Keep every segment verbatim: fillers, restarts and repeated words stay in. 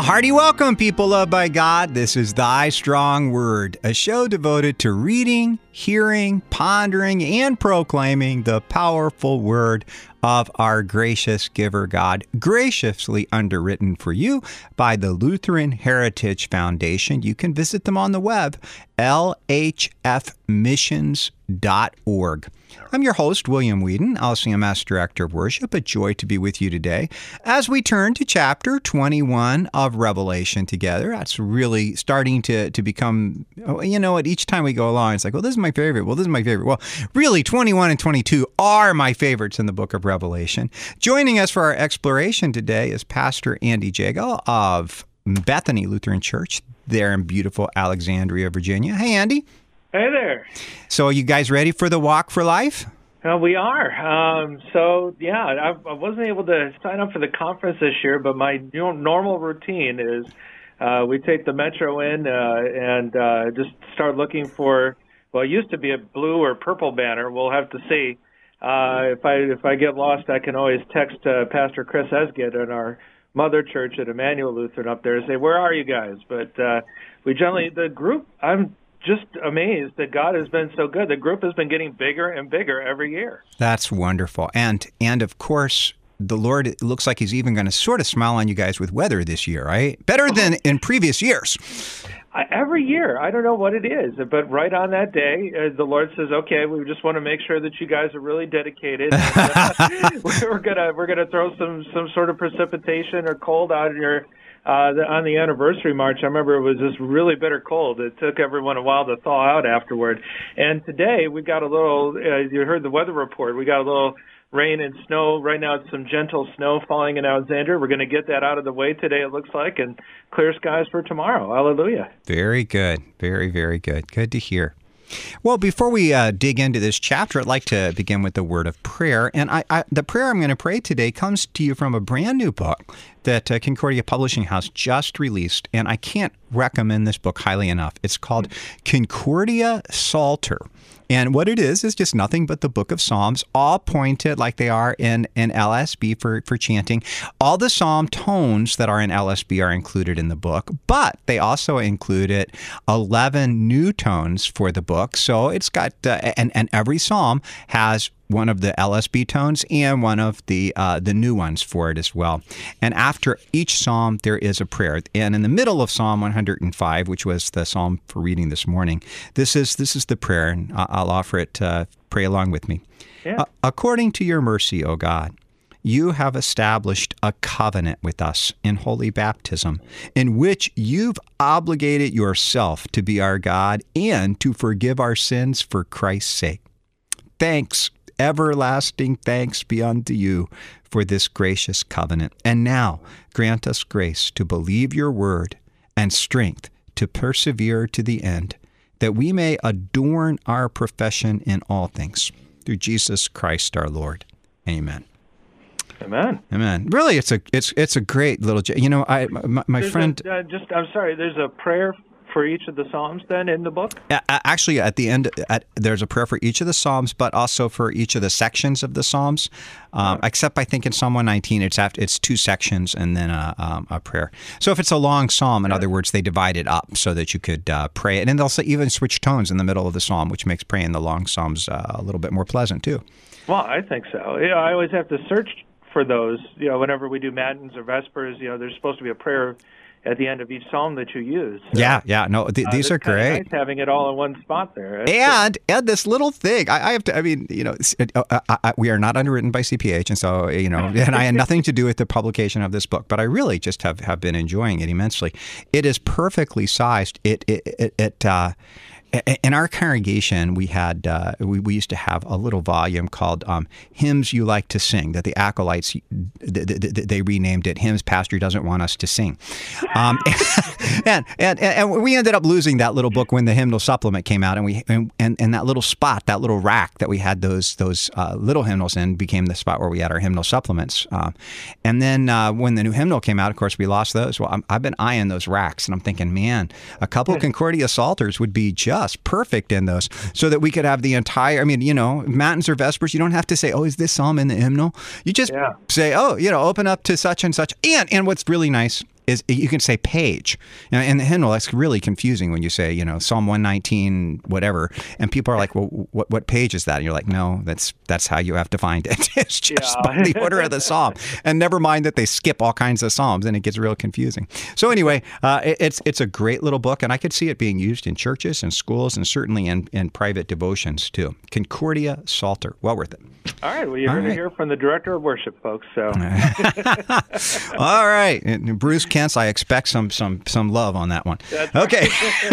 Well, hearty welcome, people loved by God. This is Thy Strong Word, a show devoted to reading, hearing, pondering, and proclaiming the powerful word of our gracious giver God, graciously underwritten for you by the Lutheran Heritage Foundation. You can visit them on the web, L H F missions dot org. I'm your host, William Whedon, L C M S Director of Worship. A joy to be with you today as we turn to chapter twenty-one of Revelation together. That's really starting to, to become, you know what, each time we go along, it's like, well, this is my favorite. Well, this is my favorite. Well, really, twenty-one and twenty-two are my favorites in the book of Revelation. Joining us for our exploration today is Pastor Andy Jago of Bethany Lutheran Church there in beautiful Alexandria, Virginia. Hey, Andy. Hey there. So are you guys ready for the Walk for Life? Well, we are. Um, so, yeah, I, I wasn't able to sign up for the conference this year, but my you know, normal routine is uh, we take the Metro in uh, and uh, just start looking for, well, it used to be a blue or purple banner. We'll have to see. Uh, if I if I get lost, I can always text uh, Pastor Chris Esgid in our mother church at Emmanuel Lutheran up there and say, where are you guys? But uh, we generally, the group, I'm just amazed that God has been so good. The group has been getting bigger and bigger every year. That's wonderful. And, and of course, the Lord, it looks like he's even going to sort of smile on you guys with weather this year, right? Better than in previous years. I, every year. I don't know what it is, but right on that day, uh, the Lord says, okay, we just want to make sure that you guys are really dedicated. And, uh, we're going to we're gonna throw some, some sort of precipitation or cold out in your Uh, the, on the anniversary march. I remember it was just really bitter cold. It took everyone a while to thaw out afterward. And today we got a little, uh, you heard the weather report, we got a little rain and snow. Right now it's some gentle snow falling in Alexandria. We're going to get that out of the way today, it looks like, and clear skies for tomorrow. Hallelujah. Very good. Very, very good. Good to hear. Well, before we uh, dig into this chapter, I'd like to begin with the word of prayer. And I, I, the prayer I'm going to pray today comes to you from a brand new book that uh, Concordia Publishing House just released. And I can't recommend this book highly enough. It's called Concordia Psalter. And what it is, is just nothing but the book of Psalms, all pointed like they are in, in L S B for, for chanting. All the psalm tones that are in L S B are included in the book, but they also included eleven new tones for the book. So it's got, uh, and, and every psalm has one of the L S B tones and one of the uh, the new ones for it as well. And after each psalm, there is a prayer. And in the middle of Psalm one hundred five, which was the psalm for reading this morning, this is this is the prayer, and I'll offer it. Uh, pray along with me. Yeah. Uh, according to your mercy, O God, you have established a covenant with us in holy baptism, in which you've obligated yourself to be our God and to forgive our sins for Christ's sake. Thanks. Everlasting thanks be unto you for this gracious covenant. And now grant us grace to believe your word and strength to persevere to the end, that we may adorn our profession in all things. Through Jesus Christ our Lord. Amen. Amen. Amen. Really, it's a it's it's a great little. You know, I my, my friend. A, uh, just I'm sorry. There's a prayer for each of the Psalms then in the book? Actually, at the end, at, there's a prayer for each of the Psalms, but also for each of the sections of the Psalms. Um, right. Except I think in Psalm one nineteen, it's after, it's two sections and then a, um, a prayer. So if it's a long psalm, in yeah. other words, they divide it up so that you could uh, pray it. And they'll even switch tones in the middle of the psalm, which makes praying the long psalms uh, a little bit more pleasant too. Well, I think so. You know, I always have to search for those. You know, whenever we do matins or vespers, you know, there's supposed to be a prayer at the end of each psalm that you use. So, yeah, yeah, no, th- these uh, are great. Nice having it all in one spot there. That's and cool. and this little thing, I, I have to. I mean, you know, uh, I, I, we are not underwritten by C P H, and so you know, and I had nothing to do with the publication of this book, but I really just have, have been enjoying it immensely. It is perfectly sized. It it it. it uh, In our congregation, we had uh, we, we used to have a little volume called um, "Hymns You Like to Sing" that the acolytes they, they, they renamed it "Hymns Pastor Doesn't Want Us to Sing," um, and, and and we ended up losing that little book when the hymnal supplement came out, and we and, and, and that little spot, that little rack that we had those those uh, little hymnals in, became the spot where we had our hymnal supplements. Um, and then uh, when the new hymnal came out, of course, we lost those. Well, I'm, I've been eyeing those racks, and I'm thinking, man, a couple of Concordia Psalters would be just perfect in those, so that we could have the entire, I mean, you know, matins or vespers, you don't have to say, oh, is this psalm in the hymnal? You just yeah. say, oh, you know, open up to such and such. And and what's really nice is you can say page. Now, in the hymnal, that's really confusing when you say, you know, Psalm one nineteen, whatever, and people are like, well, what what page is that? And you're like, no, that's that's how you have to find it. It's just Yeah. by the order of the psalm. And never mind that they skip all kinds of psalms, and it gets real confusing. So anyway, uh, it, it's it's a great little book, and I could see it being used in churches and schools, and certainly in, in private devotions too. Concordia Psalter, well worth it. All right. Well, you're All going right. to hear from the director of worship, folks. So. All right, and Bruce Kent's. I expect some some some love on that one. That's okay.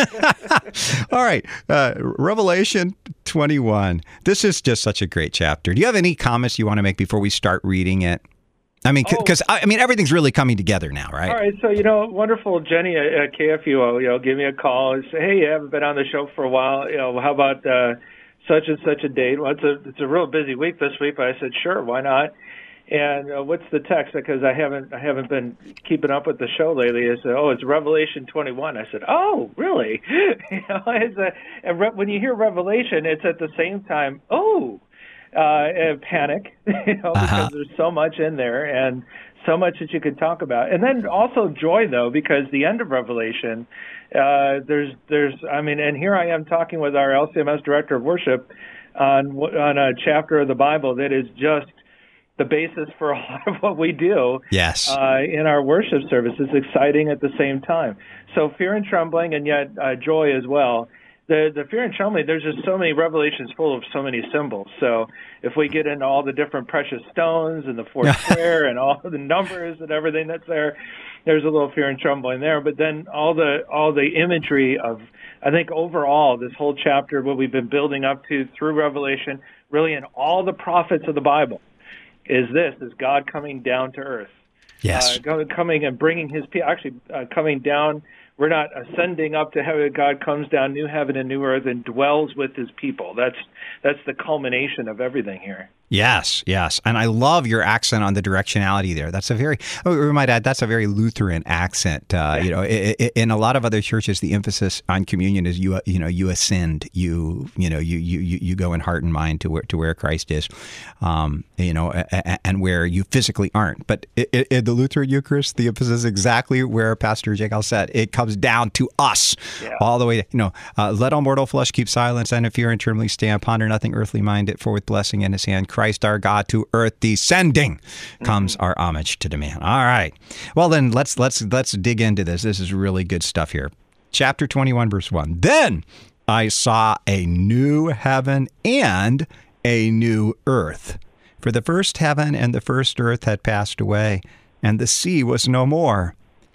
All right, uh, Revelation twenty-one. This is just such a great chapter. Do you have any comments you want to make before we start reading it? I mean, because Oh. I, I mean everything's really coming together now, right? All right, so, you know, wonderful Jenny at, at K F U O, you know, give me a call and say, hey, you haven't been on the show for a while, you know, how about uh, such and such a date? Well, it's a, it's a real busy week this week, but I said, sure, why not? And uh, what's the text? Because I haven't I haven't been keeping up with the show lately. I said, oh, it's Revelation twenty-one. I said, oh, really? you know, it's a, and re- when you hear Revelation, it's at the same time, oh, uh, and panic, you know, because Uh-huh. there's so much in there and so much that you could talk about. And then also joy, though, because the end of Revelation, uh, there's there's I mean, and here I am talking with our L C M S director of worship on on a chapter of the Bible that is just the basis for a lot of what we do Yes. uh, in our worship service. It's exciting at the same time. So fear and trembling, and yet uh, joy as well. The the fear and trembling, there's just so many revelations full of so many symbols. So if we get into all the different precious stones and the fourth square and all the numbers and everything that's there, there's a little fear and trembling there. But then all the all the imagery of, I think overall, this whole chapter, what we've been building up to through Revelation, really in all the prophets of the Bible, is this, is God coming down to earth. Yes. Uh, coming and bringing his people, actually uh, coming down. We're not ascending up to heaven. God comes down, new heaven and new earth, and dwells with his people. That's that's the culmination of everything here. Yes, yes. And I love your accent on the directionality there. That's a very, oh, we might add, that's a very Lutheran accent. Uh, you know, i i in a lot of other churches, the emphasis on communion is you, you know, you ascend, you, you know, you, you, you go in heart and mind to where, to where Christ is, um, you know, and where you physically aren't. But in the Lutheran Eucharist, the emphasis is exactly where Pastor Jekyll said. It comes down to us Yeah. all the way, you know, uh, let all mortal flesh keep silence and in fear and trembling stand, ponder nothing earthly minded, for with blessing in his hand, Christ our God to earth descending comes our homage to demand. All right. Well, then let's let's let's dig into this. This is really good stuff here. Chapter twenty-one, verse one. Then I saw a new heaven and a new earth. For the first heaven and the first earth had passed away, and the sea was no more.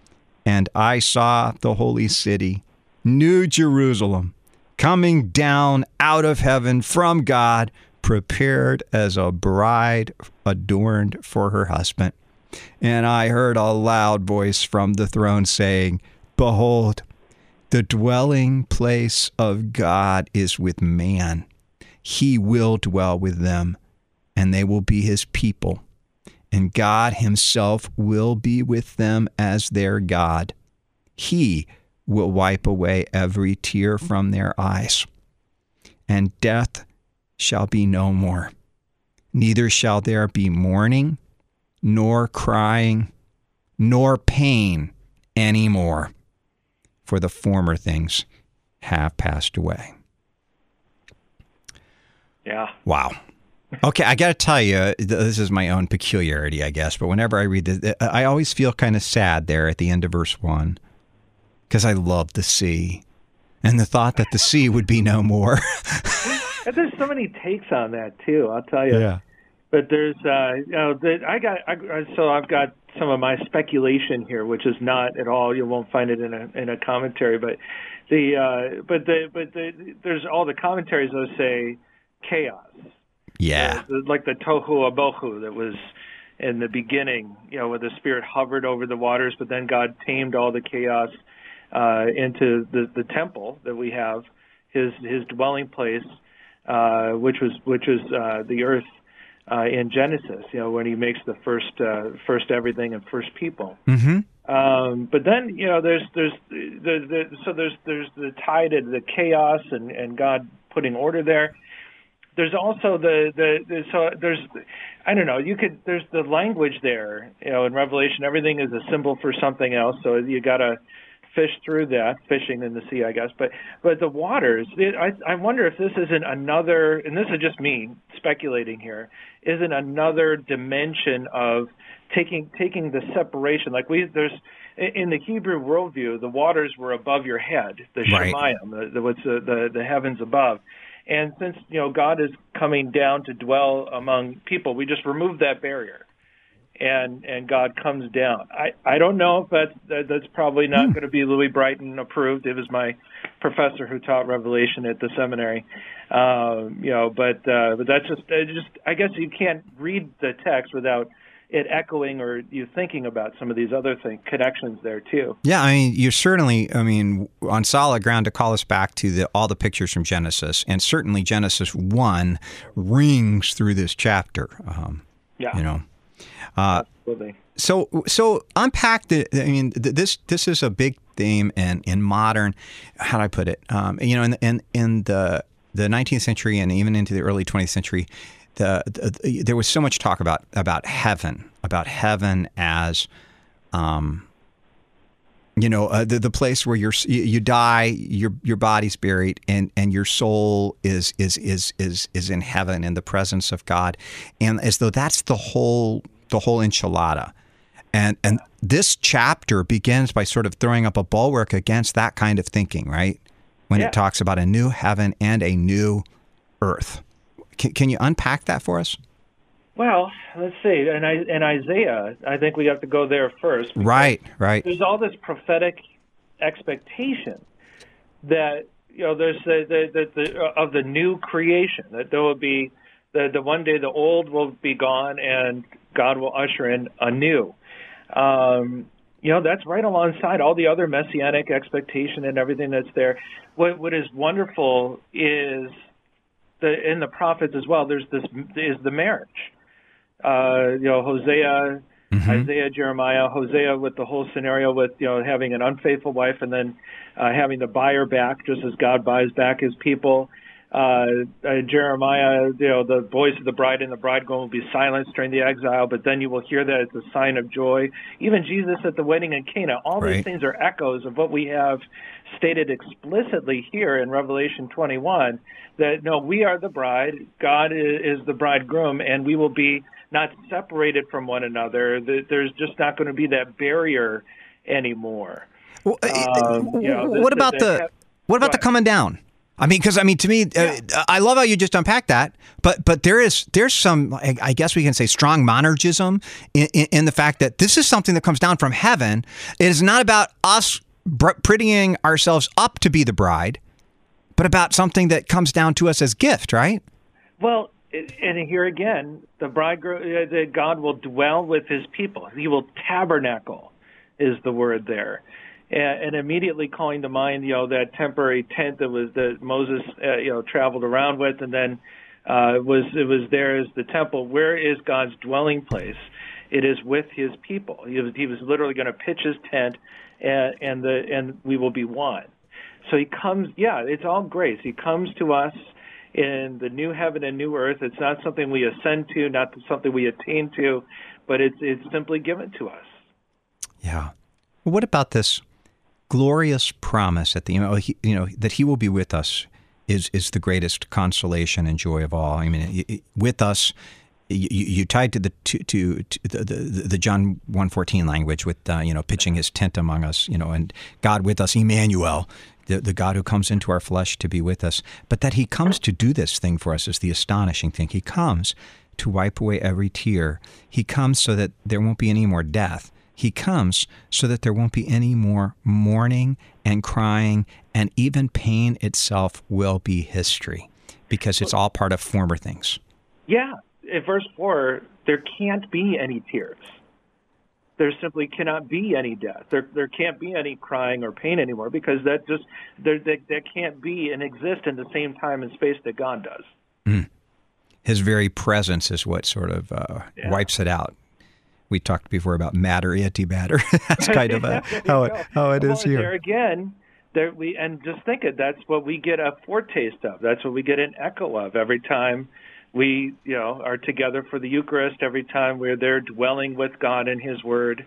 And I saw the holy city, New Jerusalem, coming down out of heaven from God, prepared as a bride adorned for her husband. And I heard a loud voice from the throne saying, Behold, the dwelling place of God is with man. He will dwell with them, and they will be his people. And God himself will be with them as their God. He will wipe away every tear from their eyes. And death shall be no more. Neither shall there be mourning, nor crying, nor pain any more, for the former things have passed away. Yeah. Wow. Okay, I got to tell you, this is my own peculiarity, I guess, but whenever I read this, I always feel kind of sad there at the end of verse one, because I love the sea, and the thought that the sea would be no more. And there's so many takes on that too. I'll tell you. Yeah. But there's, uh, you know, the, I got, I, so I've got some of my speculation here, which is not at all. You won't find it in a in a commentary, but the, uh, but the, but the, there's all the commentaries that say chaos. Yeah. The, the, like the tohu abohu that was in the beginning, you know, where the Spirit hovered over the waters, but then God tamed all the chaos uh, into the the temple that we have, his his dwelling place. Uh, which was which was uh, the earth uh, in Genesis, you know, when he makes the first uh, first everything and first people. Mm-hmm. Um, but then, you know, there's there's the, the so there's there's the tie to the chaos and, and God putting order there. there's also the, the, the so there's, I don't know, you could, there's the language there, you know, in Revelation, everything is a symbol for something else. So you got to fish through that, fishing in the sea, I guess. But, but the waters, it, I, I wonder if this isn't another, and this is just me speculating here, isn't another dimension of taking, taking the separation. Like we, there's, in the Hebrew worldview, the waters were above your head, the right. Shemayim, the, the, what's the, the, the heavens above. And since, you know, God is coming down to dwell among people, we just remove that barrier, and and God comes down. I, I don't know if that's, that, that's probably not hmm. going to be Louis Brighton approved. It was my professor who taught Revelation at the seminary, um, you know, but uh, but that's just, just, I guess you can't read the text without it echoing or you thinking about some of these other thing, connections there too. Yeah, I mean, you're certainly, I mean, on solid ground to call us back to the, all the pictures from Genesis, and certainly Genesis one rings through this chapter. Um, yeah, you know, uh, absolutely. So, so unpack the. I mean, this this is a big theme in in modern. How do I put it? Um, you know, in in in the the nineteenth century and even into the early twentieth century. The, the, there was so much talk about about heaven, about heaven as, um, you know, uh, the the place where you're you die, your your body's buried, and, and your soul is is is is is in heaven in the presence of God, and as though that's the whole the whole enchilada, and and this chapter begins by sort of throwing up a bulwark against that kind of thinking, right? When yeah. it talks about a new heaven and a new earth. Can, can you unpack that for us? Well, let's see. In, in Isaiah, I think we have to go there first. Right, right. There's all this prophetic expectation that, you know, there's the, the, the, the of the new creation, that there will be the, the one day the old will be gone and God will usher in a new. Um, you know, that's right alongside all the other messianic expectation and everything that's there. What What is wonderful is the, in the prophets as well, there's this is the marriage. Uh, you know, Hosea, mm-hmm. Isaiah, Jeremiah, Hosea with the whole scenario with, you know, having an unfaithful wife and then uh, having to buy her back just as God buys back his people. Uh, uh, Jeremiah, you know, the voice of the bride and the bridegroom will be silenced during the exile, but then you will hear that it's a sign of joy. Even Jesus at the wedding in Cana, all right. these things are echoes of what we have stated explicitly here in Revelation twenty-one, that, no, we are the bride, God is, is the bridegroom, and we will be not separated from one another. There's just not going to be that barrier anymore. Well, um, you know, what the, about the, the what about the coming down? I mean, because I mean, to me, yeah. uh, I love how you just unpacked that. But but there is there's some, I, I guess we can say, strong monergism in, in, in the fact that this is something that comes down from heaven. It is not about us br- prettying ourselves up to be the bride, but about something that comes down to us as gift, right? Well, and here again, the bridegroom, that God will dwell with his people. He will tabernacle, is the word there. And immediately calling to mind, you know, that temporary tent that was that Moses, uh, you know, traveled around with, and then uh, was it was there as the temple. Where is God's dwelling place? It is with His people. He was, he was literally going to pitch His tent, and, and the and we will be one. So He comes. Yeah, it's all grace. He comes to us in the new heaven and new earth. It's not something we ascend to, not something we attain to, but it's it's simply given to us. Yeah. Well, what about this glorious promise at the, you know, he, you know, that he will be with us is is the greatest consolation and joy of all. I mean, with us, you, you tied to the to, to, to the, the the John one fourteen language with uh, you know, pitching his tent among us, you know, and God with us, Emmanuel, the the God who comes into our flesh to be with us. But that he comes to do this thing for us is the astonishing thing. He comes to wipe away every tear. He comes so that there won't be any more death. He comes so that there won't be any more mourning and crying, and even pain itself will be history, because it's all part of former things. Yeah. In verse four, there can't be any tears. There simply cannot be any death. There there can't be any crying or pain anymore, because that just there that, that can't be and exist in the same time and space that God does. Mm. His very presence is what sort of uh, yeah. wipes it out. We talked before about matter, antimatter. That's kind of a, how it, how it well, is here. There again, there we and just think it. That's what we get a foretaste of. That's what we get an echo of every time we, you know, are together for the Eucharist. Every time we're there dwelling with God in His Word.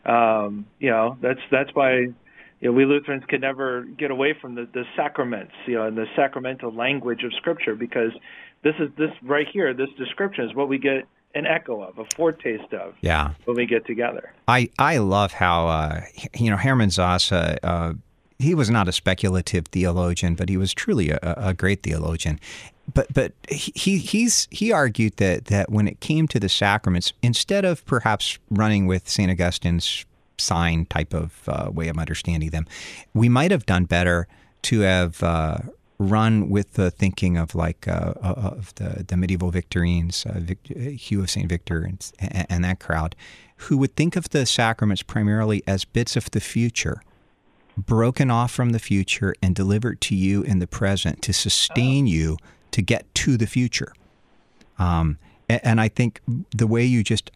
Um, you know, that's that's why, you know, we Lutherans can never get away from the, the sacraments, you know, and the sacramental language of Scripture, because this is this right here. This description is what we get an echo of, a foretaste of, yeah, when we get together. I I love how uh, you know, Hermann Zasse. Uh, he was not a speculative theologian, but he was truly a, a great theologian. But but he he's he argued that that when it came to the sacraments, instead of perhaps running with Saint Augustine's sign type of uh, way of understanding them, we might have done better to have uh, run with the thinking of like uh, of the the medieval Victorines, uh, Vic, Hugh of Saint Victor, and, and that crowd, who would think of the sacraments primarily as bits of the future, broken off from the future and delivered to you in the present to sustain oh. you to get to the future. Um, and, and I think the way you just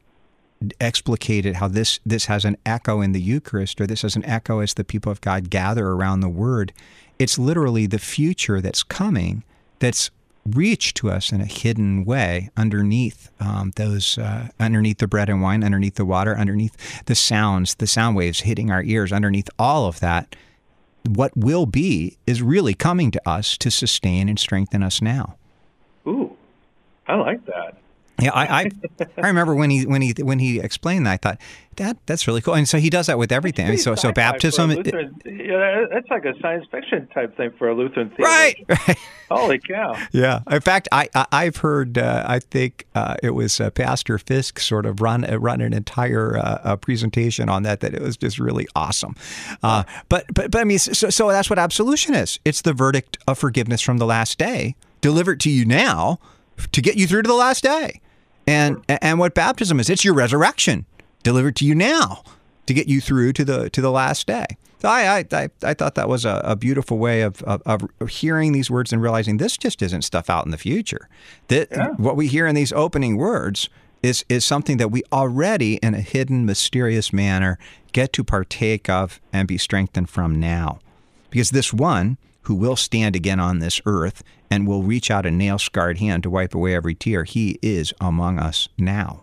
explicated how this this has an echo in the Eucharist, or this has an echo as the people of God gather around the Word, it's literally the future that's coming that's reached to us in a hidden way underneath um, those, uh, underneath the bread and wine, underneath the water, underneath the sounds, the sound waves hitting our ears, underneath all of that. What will be is really coming to us to sustain and strengthen us now. Ooh, I like that. Yeah, I, I I remember when he when he when he explained that, I thought that that's really cool. And so he does that with everything. I mean, so so baptism. Lutheran, yeah, that's like a science fiction type thing for a Lutheran Right. theologian. Right. Holy cow. Yeah. In fact, I, I I've heard. Uh, I think uh, it was uh, Pastor Fisk sort of run uh, run an entire uh, uh, presentation on that. That it was just really awesome. Uh, but but but I mean, so so that's what absolution is. It's the verdict of forgiveness from the last day delivered to you now to get you through to the last day. And and what baptism is, it's your resurrection delivered to you now to get you through to the to the last day. So I I I thought that was a, a beautiful way of, of of hearing these words and realizing this just isn't stuff out in the future. That yeah. What we hear in these opening words is is something that we already, in a hidden, mysterious manner, get to partake of and be strengthened from now. Because this one who will stand again on this earth and will reach out a nail-scarred hand to wipe away every tear, he is among us now.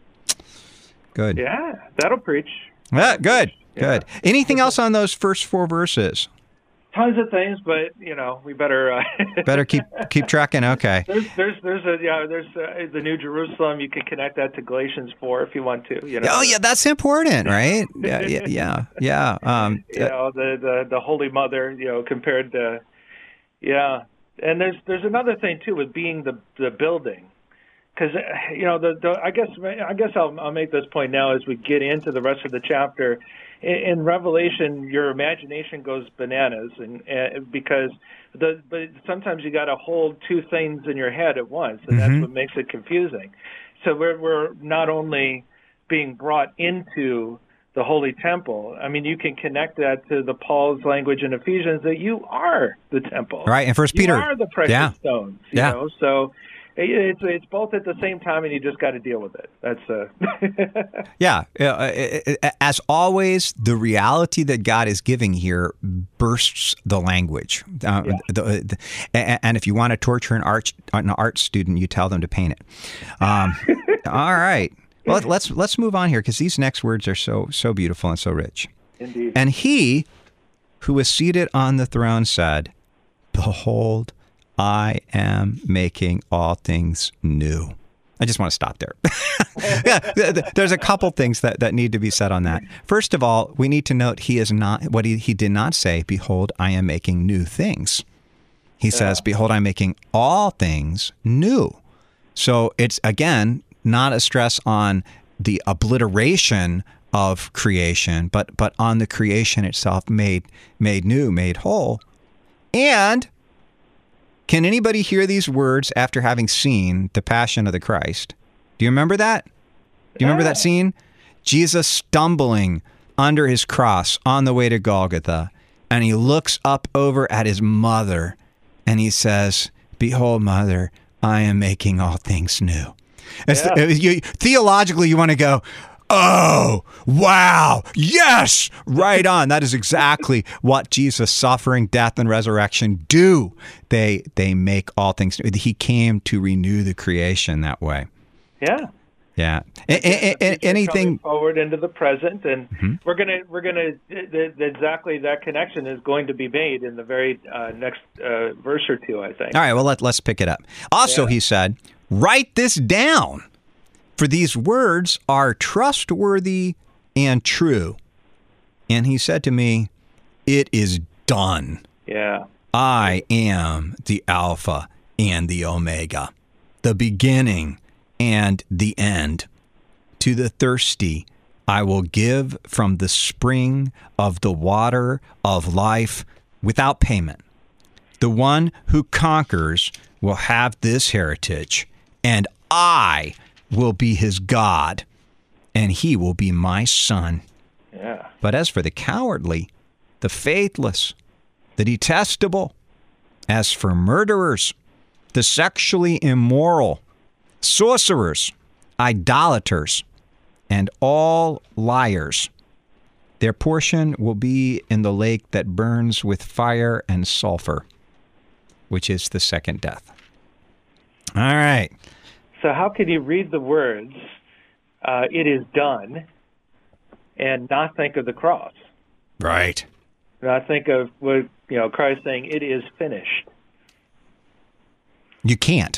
Good. Yeah, that'll preach. Yeah, good, good. Yeah. Anything else on those first four verses? Tons of things, but you know we better uh, better keep keep tracking. Okay. There's there's there's a yeah there's uh, the New Jerusalem. You can connect that to Galatians four if you want to. You know. Oh yeah, that's important, right? Yeah, yeah, yeah. yeah. Um, you know the, the the Holy Mother. You know compared to yeah, and there's there's another thing too with being the the building, because you know the, the I guess I guess I'll I'll make this point now as we get into the rest of the chapter. In Revelation, your imagination goes bananas, and, and because the but sometimes you got to hold two things in your head at once, and mm-hmm. that's what makes it confusing. So we're we're not only being brought into the Holy Temple. I mean, you can connect that to the Paul's language in Ephesians that you are the temple, right? And First Peter, you are the precious yeah. stones. You yeah. know, so. It's it's both at the same time, and you just got to deal with it. That's uh... yeah. Uh, as always, the reality that God is giving here bursts the language. Uh, yeah. the, the, and if you want to torture an art an art student, you tell them to paint it. Um, all right. Well, let's let's move on here because these next words are so so beautiful and so rich. Indeed. And he who was seated on the throne said, "Behold, I am making all things new." I just want to stop there. yeah, there's a couple things that, that need to be said on that. First of all, we need to note he is not what he, he did not say, "Behold, I am making new things." He yeah. says, "Behold, I'm making all things new." So it's, again, not a stress on the obliteration of creation, but but on the creation itself made made new, made whole. And can anybody hear these words after having seen the Passion of the Christ? Do you remember that? Do you remember that scene? Jesus stumbling under his cross on the way to Golgotha, and he looks up over at his mother, and he says, "Behold, mother, I am making all things new." Yeah. You, theologically, you want to go, Oh, wow. Yes. Right on. That is exactly what Jesus' suffering, death, and resurrection do. They they make all things new. He came to renew the creation that way. Yeah. Yeah. A- a- a- anything forward into the present, and mm-hmm. we're gonna we're gonna exactly that connection is going to be made in the very uh, next uh, verse or two, I think. All right. Well, let let's pick it up. Also, yeah. he said, "Write this down, for these words are trustworthy and true." And he said to me, "It is done. Yeah. I am the Alpha and the Omega, the beginning and the end. To the thirsty, I will give from the spring of the water of life without payment. The one who conquers will have this heritage, and I will be his God, and he will be my son. Yeah. But as for the cowardly, the faithless, the detestable, as for murderers, the sexually immoral, sorcerers, idolaters, and all liars, their portion will be in the lake that burns with fire and sulfur, which is the second death." All right. So how can you read the words, uh, "it is done," and not think of the cross? Right. Not think of what, you know, Christ saying, "It is finished." You can't.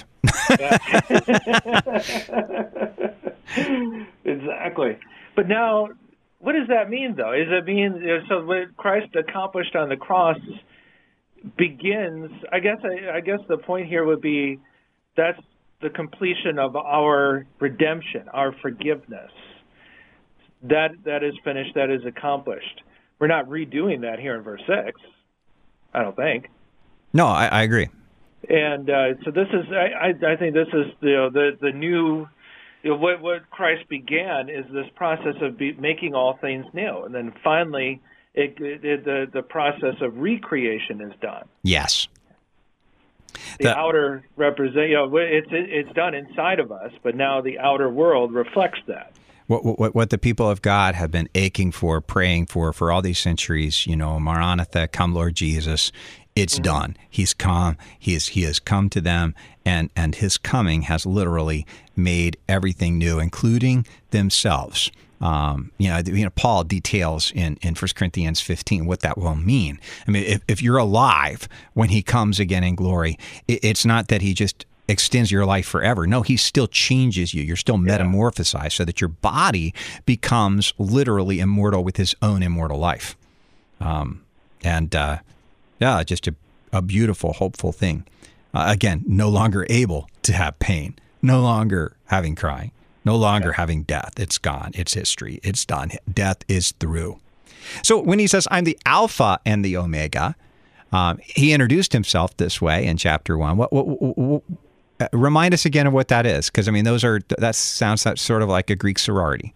Exactly. But now, what does that mean, though? Does it mean, you know, so what Christ accomplished on the cross begins? I guess. I, I guess the point here would be that's the completion of our redemption, our forgiveness. That that is finished. That is accomplished. We're not redoing that here in verse six, I don't think. No, I, I agree. And uh, so this is, I, I, I think this is you know, the the new, you know, what what Christ began is this process of be, making all things new, and then finally, it, it, the the process of recreation is done. Yes. The, the outer represent, you know, it's it, it's done inside of us, but now the outer world reflects that. What, what what the people of God have been aching for, praying for, for all these centuries, you know, Maranatha, come Lord Jesus. It's mm-hmm. done. He's come. He is. He has come to them, and and his coming has literally made everything new, including themselves. Um, you know, you know, Paul details in, in First Corinthians fifteen what that will mean. I mean, if, if you're alive when he comes again in glory, it, it's not that he just extends your life forever. No, he still changes you. You're still metamorphosized yeah. so that your body becomes literally immortal with his own immortal life. Um, and uh, yeah, just a, a beautiful, hopeful thing. Uh, again, no longer able to have pain, no longer having crying. No longer having death. It's gone. It's history. It's done. Death is through. So when he says, "I'm the Alpha and the Omega," um, he introduced himself this way in chapter one. What, what, what, what, uh, remind us again of what that is, because I mean, those are that sounds sort of like a Greek sorority.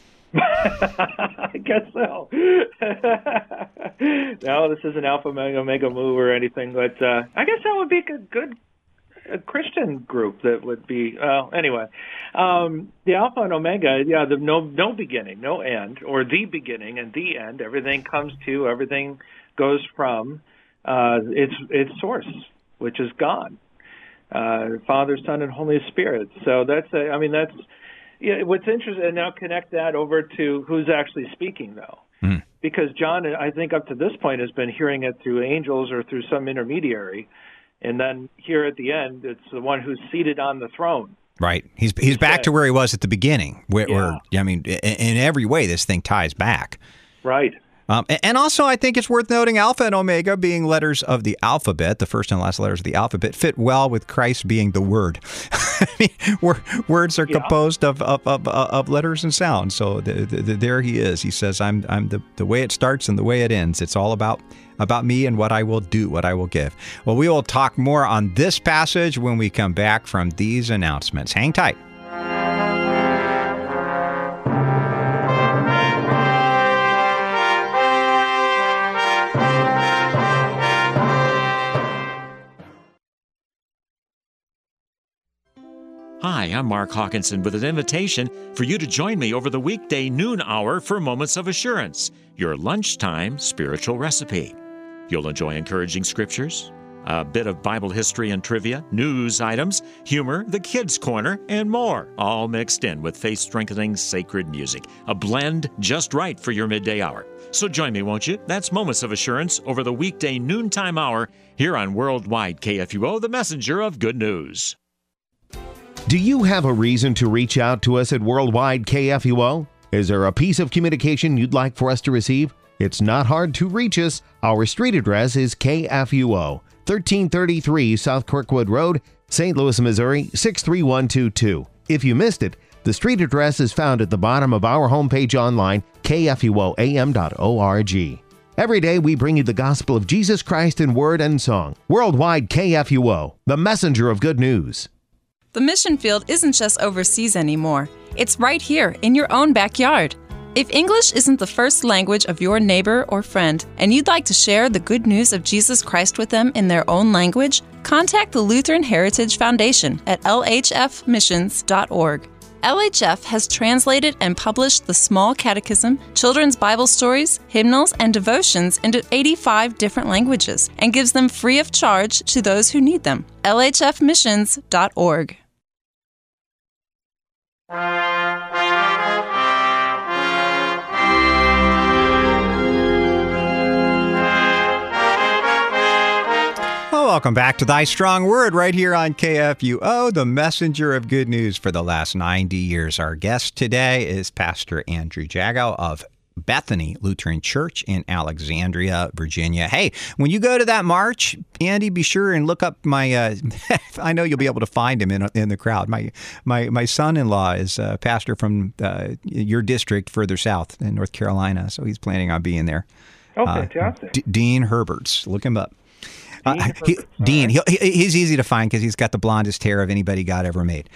I guess so. No, this isn't Alpha, Omega, Omega Mu or anything, but uh, I guess that would be a good. A Christian group that would be, uh, anyway, um, the Alpha and Omega, yeah, the no no beginning, no end, or the beginning and the end. Everything comes to, everything goes from uh, its its source, which is God, uh, Father, Son, and Holy Spirit. So that's, a, I mean, that's, yeah. What's interesting, and now connect that over to who's actually speaking, though. Mm. Because John, I think up to this point, has been hearing it through angels or through some intermediary. And then here at the end, it's the one who's seated on the throne. Right. He's he's back to where he was at the beginning. Where, yeah. where I mean, in, in every way, this thing ties back. Right. Um, and also, I think it's worth noting Alpha and Omega being letters of the alphabet, the first and last letters of the alphabet, fit well with Christ being the Word. I mean, words are yeah. composed of, of, of, of letters and sounds. So the, the, the, there he is. He says, I'm I'm the, the way it starts and the way it ends. It's all about about me and what I will do, what I will give. Well, we will talk more on this passage when we come back from these announcements. Hang tight. Hi, Hi, I'm Mark Hawkinson with an invitation for you to join me over the weekday noon hour for Moments of Assurance, your lunchtime spiritual recipe. You'll enjoy encouraging scriptures, a bit of Bible history and trivia, news items, humor, the kids' corner, and more, all mixed in with faith-strengthening sacred music, a blend just right for your midday hour. So join me, won't you? That's Moments of Assurance over the weekday noontime hour here on Worldwide K F U O, the messenger of good news. Do you have a reason to reach out to us at Worldwide K F U O? Is there a piece of communication you'd like for us to receive? It's not hard to reach us. Our street address is K F U O, thirteen thirty-three South Kirkwood Road, Saint Louis, Missouri, six three one two two. If you missed it, the street address is found at the bottom of our homepage online, K F U O A M dot org. Every day we bring you the gospel of Jesus Christ in word and song. Worldwide K F U O, the messenger of good news. The mission field isn't just overseas anymore. It's right here in your own backyard. If English isn't the first language of your neighbor or friend, and you'd like to share the good news of Jesus Christ with them in their own language, contact the Lutheran Heritage Foundation at L H F missions dot org. L H F has translated and published the Small Catechism, children's Bible stories, hymnals, and devotions into eighty-five different languages and gives them free of charge to those who need them. L H F missions dot org. Welcome back to Thy Strong Word right here on K F U O, the messenger of good news for the last ninety years. Our guest today is Pastor Andrew Jagow of Bethany Lutheran Church in Alexandria, Virginia. Hey, when you go to that march, Andy, be sure and look up my, uh, I know you'll be able to find him in in the crowd. My my my son-in-law is a pastor from uh, your district further south in North Carolina, so he's planning on being there. Oh, fantastic. Uh, D- Dean Herberts. Look him up. Uh, he, Dean, he, he's easy to find because he's got the blondest hair of anybody God ever made.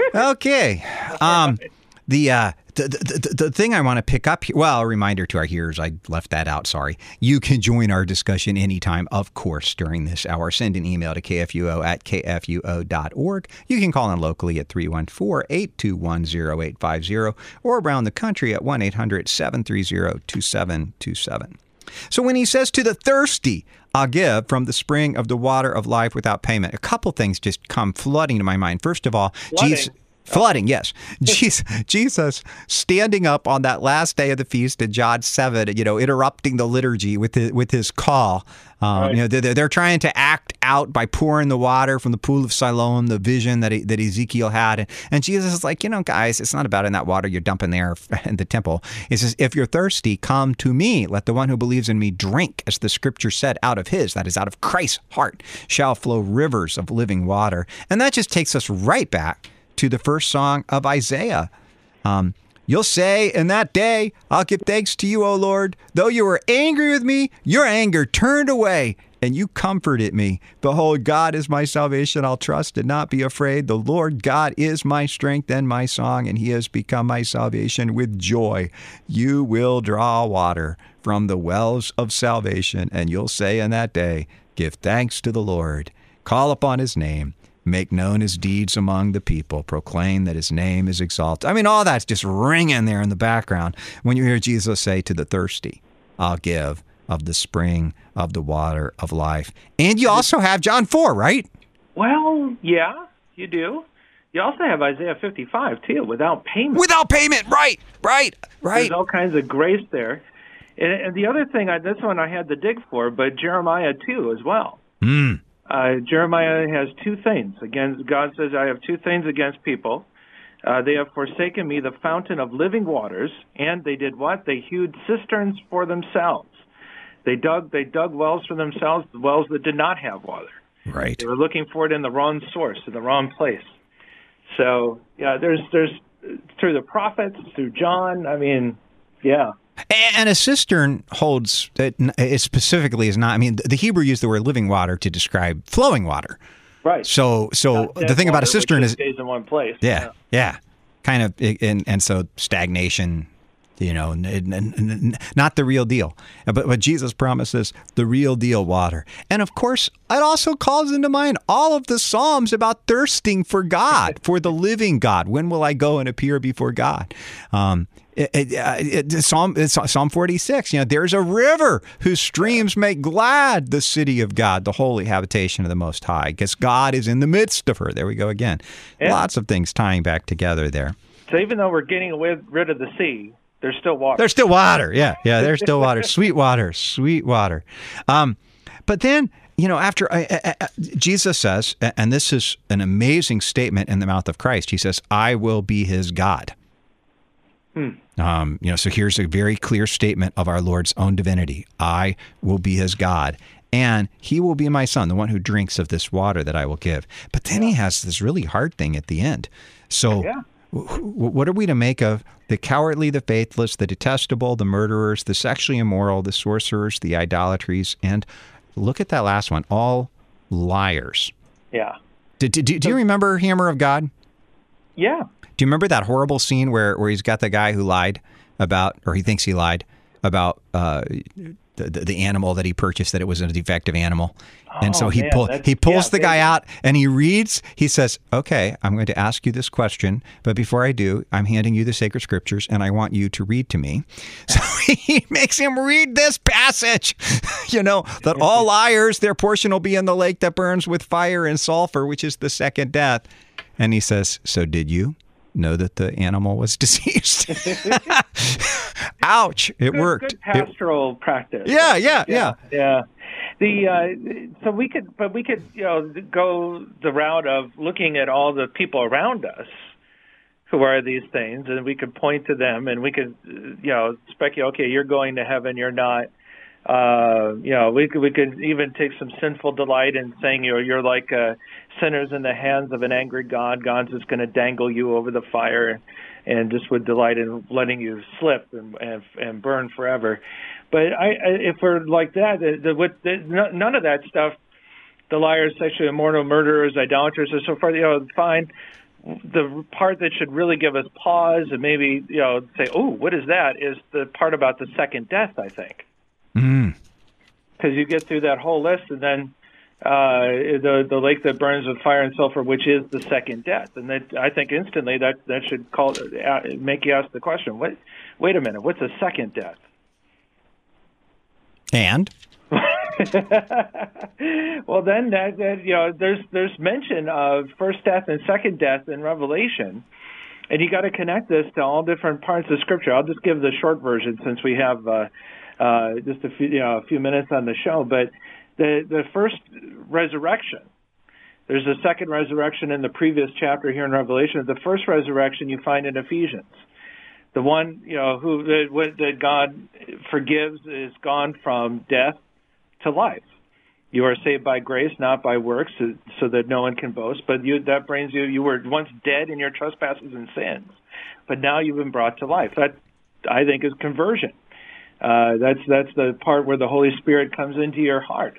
Okay. Um, the, uh, the, the the thing I want to pick up here, well, a reminder to our hearers, I left that out, sorry. You can join our discussion anytime, of course, during this hour. Send an email to K F U O at K F U O dot org. You can call in locally at three one four, eight two one, zero eight five zero or around the country at one eight hundred, seven three zero, two seven two seven. So when he says to the thirsty, I'll give from the spring of the water of life without payment, a couple things just come flooding to my mind. First of all, Flooding. Jesus, flooding, yes. Jesus, Jesus standing up on that last day of the feast in John seven, you know, interrupting the liturgy with his, with his call. Um, Right. You know, they're, they're trying to act out by pouring the water from the pool of Siloam, the vision that he, that Ezekiel had. And, and Jesus is like, you know, guys, it's not about in that water you're dumping there in the temple. He says, if you're thirsty, come to me. Let the one who believes in me drink, as the scripture said, out of his, that is out of Christ's heart, shall flow rivers of living water. And that just takes us right back to the first song of Isaiah. Um, You'll say in that day, I'll give thanks to you, O Lord. Though you were angry with me, your anger turned away, and you comforted me. Behold, God is my salvation. I'll trust and not be afraid. The Lord God is my strength and my song, and he has become my salvation. With joy, you will draw water from the wells of salvation, and you'll say in that day, give thanks to the Lord. Call upon his name. Make known his deeds among the people. Proclaim that his name is exalted. I mean, all that's just ringing there in the background when you hear Jesus say to the thirsty, I'll give of the spring of the water of life. And you also have John four, right? Well, yeah, you do. You also have Isaiah fifty-five, too, without payment. Without payment, right, right, right. There's all kinds of grace there. And, and the other thing, I, this one I had to dig for, but Jeremiah two as well. Mm. Uh, Jeremiah has two things. Against, God says, I have two things against people. Uh, they have forsaken me, the fountain of living waters, and they did what? They hewed cisterns for themselves. They dug they dug wells for themselves, wells that did not have water. Right. They were looking for it in the wrong source, in the wrong place. So, yeah, there's there's through the prophets, through John, I mean, yeah. And a cistern holds, it, it specifically is not, I mean, the Hebrew used the word living water to describe flowing water. Right. So so Not the thing dead about a water, which cistern just is, stays in one place. yeah, yeah, kind of, and, and so stagnation, you know, n- n- n- not the real deal. But, but Jesus promises the real deal water. And of course, it also calls into mind all of the Psalms about thirsting for God, for the living God. When will I go and appear before God? Um, It, it, it, it, Psalm, it's Psalm forty-six, you know, there's a river whose streams make glad the city of God, the holy habitation of the Most High, because God is in the midst of her. There we go again. Yeah. Lots of things tying back together there. So even though we're getting away, rid of the sea, there's still water. There's still water. Yeah, yeah, there's still water. Sweet water, sweet water. Um, but then, you know, after uh, uh, Jesus says, and this is an amazing statement in the mouth of Christ, he says, I will be his God. Hmm. Um, you know, so here's a very clear statement of our Lord's own divinity. I will be his God, and he will be my son, the one who drinks of this water that I will give. But then yeah. he has this really hard thing at the end. So yeah. w- w- what are we to make of the cowardly, the faithless, the detestable, the murderers, the sexually immoral, the sorcerers, the idolatries, and look at that last one, all liars. Yeah. Did, did, do, do you remember Hammer of God? Yeah. Do you remember that horrible scene where, where he's got the guy who lied about, or he thinks he lied about uh, the, the animal that he purchased, that it was a defective animal? And oh, so he, man, pull, he pulls yeah, the guy out and he reads, he says, okay, I'm going to ask you this question, but before I do, I'm handing you the sacred scriptures and I want you to read to me. So he makes him read this passage, you know, that all liars, their portion will be in the lake that burns with fire and sulfur, which is the second death. And he says, so did you know that the animal was deceased? Ouch! It good, worked. Good pastoral it, practice. Yeah, yeah, yeah, yeah. yeah. The uh, so we could, but we could, you know, go the route of looking at all the people around us who are these things, and we could point to them, and we could, you know, speculate. Okay, you're going to heaven. You're not. Uh, you know, we could we could even take some sinful delight in saying, you know, you're like uh, sinners in the hands of an angry God. God's just going to dangle you over the fire, and just would delight in letting you slip and and, and burn forever. But I, I, if we're like that, the, the, with the, none of that stuff, the liars, sexually immoral, murderers, idolaters, and so forth, you know, fine. The part that should really give us pause and maybe, you know, say, oh, what is that, is the part about the second death, I think. Mm. Because you get through that whole list, and then uh, the the lake that burns with fire and sulfur, which is the second death, and that I think instantly that that should call uh, make you ask the question: What? Wait a minute, what's a second death? And well, then that, that you know, there's there's mention of first death and second death in Revelation, and you got to connect this to all different parts of Scripture. I'll just give the short version since we have. Uh, Uh, just a few, you know, a few minutes on the show, but the the first resurrection, there's a second resurrection in the previous chapter here in Revelation. The first resurrection you find in Ephesians. The one, you know, who that, that God forgives is gone from death to life. You are saved by grace, not by works, so, so that no one can boast. But you, that brings you, you were once dead in your trespasses and sins, but now you've been brought to life. That, I think, is conversion. Uh, that's that's the part where the Holy Spirit comes into your heart,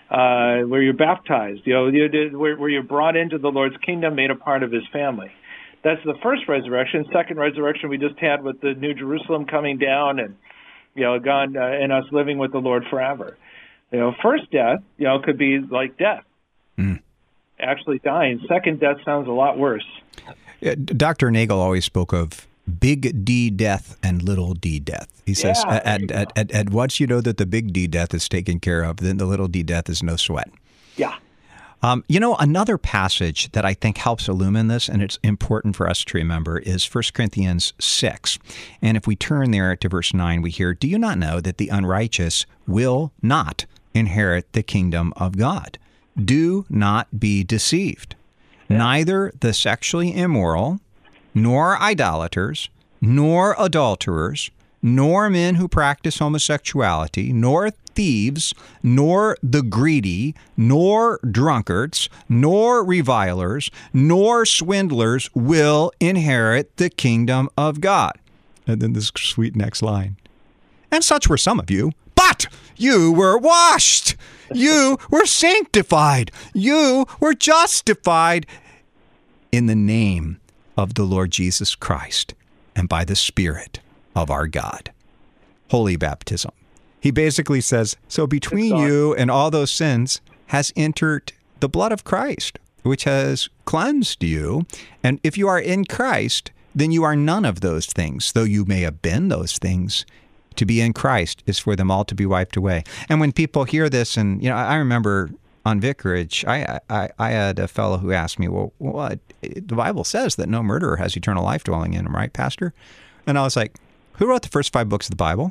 uh, where you're baptized. You know, you did, where, where you're brought into the Lord's kingdom, made a part of His family. That's the first resurrection. Second resurrection we just had with the New Jerusalem coming down, and you know, God uh, and us living with the Lord forever. You know, first death, you know, could be like death, mm. actually dying. Second death sounds a lot worse. Yeah, Doctor Nagel always spoke of big D death and little D death. He says, yeah, at, at, at, at once you know that the big D death is taken care of, then the little D death is no sweat. Yeah. Um, you know, another passage that I think helps illumine this, and it's important for us to remember, is First Corinthians six. And if we turn there to verse nine, we hear, do you not know that the unrighteous will not inherit the kingdom of God? Do not be deceived. Yeah. Neither the sexually immoral, nor idolaters, nor adulterers, nor men who practice homosexuality, nor thieves, nor the greedy, nor drunkards, nor revilers, nor swindlers will inherit the kingdom of God. And then this sweet next line. And such were some of you, but you were washed, you were sanctified, you were justified in the name of the Lord Jesus Christ and by the Spirit of our God. Holy baptism. He basically says, so between you and all those sins has entered the blood of Christ, which has cleansed you. And if you are in Christ, then you are none of those things, though you may have been those things. To be in Christ is for them all to be wiped away. And when people hear this, and you know, I remember on Vicarage, I I, I had a fellow who asked me, well, what? The Bible says that no murderer has eternal life dwelling in him, right, Pastor? And I was like, who wrote the first five books of the Bible?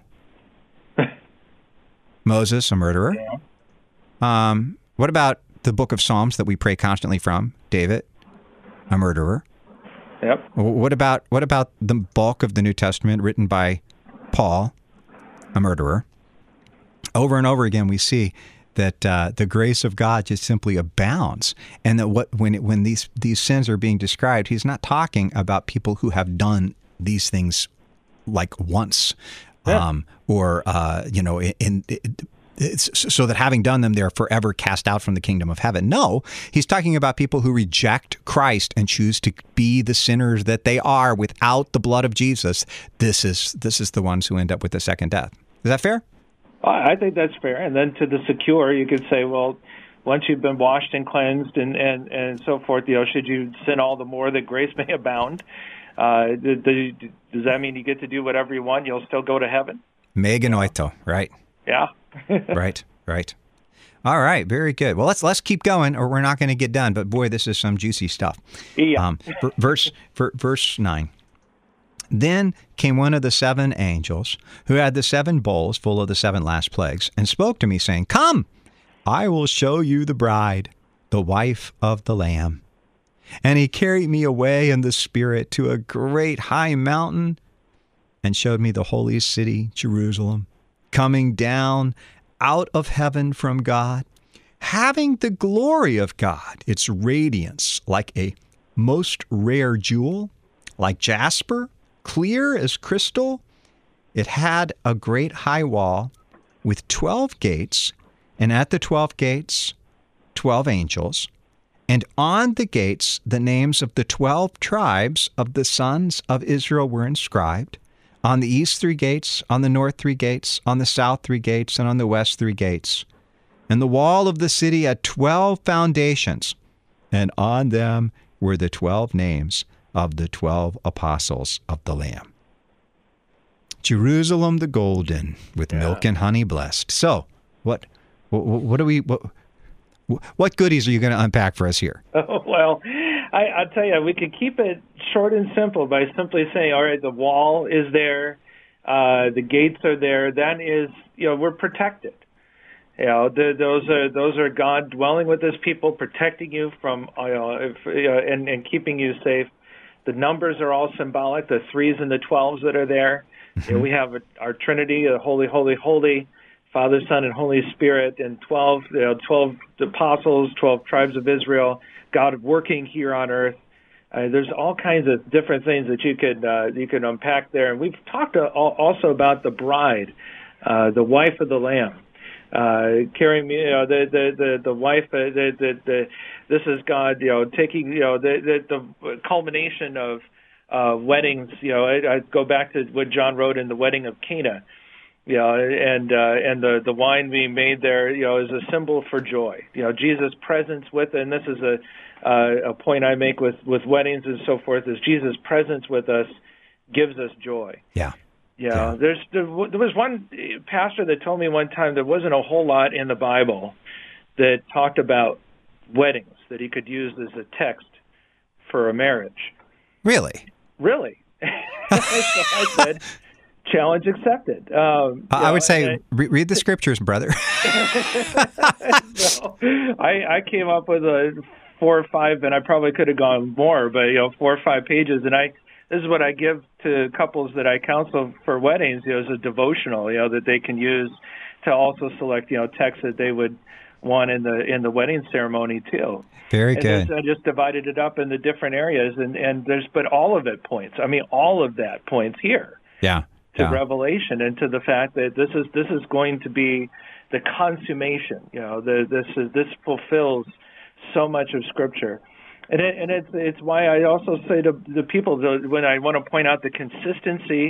Moses, a murderer. Yeah. Um, what about the book of Psalms that we pray constantly from? David, a murderer. Yep. What about what about the bulk of the New Testament written by Paul, a murderer? Over and over again, we see that uh, the grace of God just simply abounds, and that what when it, when these these sins are being described, he's not talking about people who have done these things like once, yeah. um, or uh, you know, in. in It's so that having done them, they're forever cast out from the kingdom of heaven. No, he's talking about people who reject Christ and choose to be the sinners that they are without the blood of Jesus. This is this is the ones who end up with the second death. Is that fair? I think that's fair. And then to the secure, you could say, well, once you've been washed and cleansed and, and, and so forth, you know, should you sin all the more that grace may abound? Uh, does that mean you get to do whatever you want? You'll still go to heaven? Me genoito, right? Yeah. Right, right. All right, very good. Well, let's let's keep going, or we're not going to get done. But boy, this is some juicy stuff. Yeah. Um, verse verse nine. Then came one of the seven angels who had the seven bowls full of the seven last plagues, and spoke to me, saying, "Come, I will show you the bride, the wife of the Lamb." And he carried me away in the Spirit to a great high mountain, and showed me the holy city, Jerusalem, coming down out of heaven from God, having the glory of God, its radiance like a most rare jewel, like jasper, clear as crystal. It had a great high wall with twelve gates, and at the twelve gates, twelve angels, and on the gates the names of the twelve tribes of the sons of Israel were inscribed. On the east three gates, on the north three gates, on the south three gates, and on the west three gates. And the wall of the city had twelve foundations, and on them were the twelve names of the twelve apostles of the Lamb. Jerusalem the golden, with yeah. milk and honey blessed. So, what, what, what do we, what, what goodies are you going to unpack for us here? Oh, well, I, I'll tell you, we could keep it short and simple by simply saying, all right, the wall is there, uh, the gates are there. That is, you know, we're protected. You know, the, those are those are God dwelling with His people, protecting you from, you know, if, you know and, and keeping you safe. The numbers are all symbolic, the threes and the twelves that are there. Mm-hmm. You know, we have our Trinity, the Holy, Holy, Holy, Father, Son, and Holy Spirit, and twelve, you know, twelve apostles, twelve tribes of Israel, God working here on earth. Uh, there's all kinds of different things that you could uh, you could unpack there. And we've talked uh, also about the bride, uh, the wife of the Lamb, uh, carrying you know the the the, the wife. Uh, the, the the this is God, you know, taking you know the the, the culmination of uh, weddings. You know, I, I go back to what John wrote in the wedding of Cana. You know, and uh, and the the wine being made there, you know, is a symbol for joy. You know, Jesus' presence with, and this is a uh, a point I make with, with weddings and so forth, is Jesus' presence with us gives us joy. Yeah. You know, yeah. There's there, there was one pastor that told me one time there wasn't a whole lot in the Bible that talked about weddings that he could use as a text for a marriage. Really? Really. So I said, challenge accepted. Um, I know, would say, I, re- read the scriptures, brother. So, I, I came up with a four or five, and I probably could have gone more, but you know, four or five pages. And I, this is what I give to couples that I counsel for weddings. You know, as a devotional, you know, that they can use to also select, you know, texts that they would want in the in the wedding ceremony too. Very and good. I just divided it up into different areas, and and there's but all of it points. I mean, all of that points here. Yeah. To yeah. Revelation, and to the fact that this is this is going to be the consummation. You know, the, this is this fulfills so much of Scripture, and it, and it's it's why I also say to the people that when I want to point out the consistency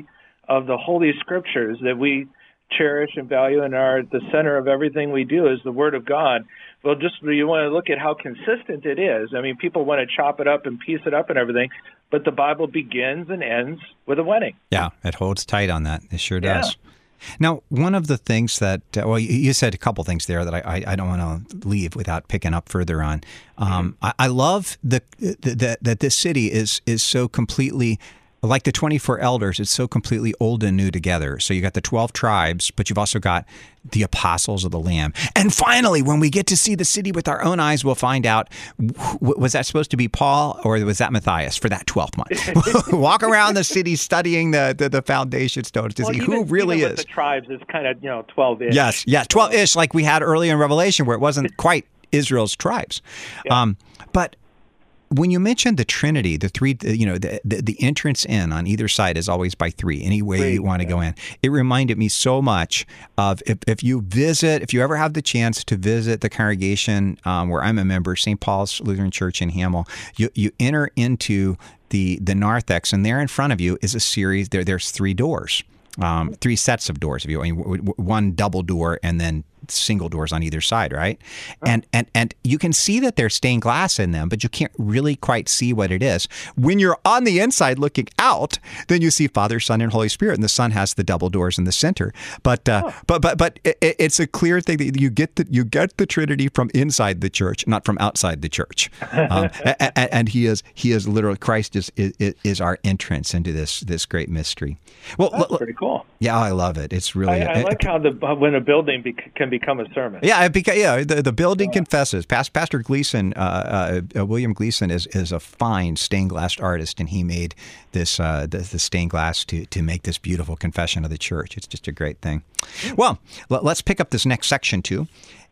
of the Holy Scriptures that we cherish and value and are at the center of everything we do is the Word of God. Well, just you want to look at how consistent it is. I mean, people want to chop it up and piece it up and everything, but the Bible begins and ends with a wedding. Yeah, it holds tight on that. It sure Yeah. does. Now, one of the things that, uh, well, you, you said a couple things there that I, I, I don't want to leave without picking up further on. Um, I, I love the, the, the, that this city is is so completely, like the twenty-four elders, it's so completely old and new together. So you got the twelve tribes, but you've also got the apostles of the Lamb. And finally, when we get to see the city with our own eyes, we'll find out, w- was that supposed to be Paul or was that Matthias for that twelfth month? Walk around the city studying the, the, the foundation stones to Well, see even, who really even is. with the tribes, it's kind of, you know, twelve-ish. Yes, yeah, twelve-ish like we had earlier in Revelation where it wasn't quite Israel's tribes. Yeah. Um, but when you mentioned the Trinity, the three, you know, the, the the entrance in on either side is always by three, any way Three, you want to yeah. go in. It reminded me so much of if, if you visit, if you ever have the chance to visit the congregation um, where I'm a member, Saint Paul's Lutheran Church in Hamel, you, you enter into the, the narthex, and there in front of you is a series, there there's three doors. Um, three sets of doors, if you I mean, w- w- one double door and then single doors on either side, right? And and and you can see that there's stained glass in them, but you can't really quite see what it is. When you're on the inside looking out, then you see Father, Son, and Holy Spirit, and the Son has the double doors in the center. But uh, oh. but but but it, it's a clear thing that you get the you get the Trinity from inside the church, not from outside the church. Um, and, and He is He is literally Christ is, is is our entrance into this this great mystery. Well, That's l- pretty cool. Yeah, I love it. It's really. I, I like how the when a building be, can become a sermon. Yeah, it beca- yeah. The, the building yeah. confesses. Past, Pastor Gleason, uh, uh, William Gleason, is is a fine stained glass artist, and he made this uh, the, the stained glass to to make this beautiful confession of the church. It's just a great thing. Well, l- let's pick up this next section too.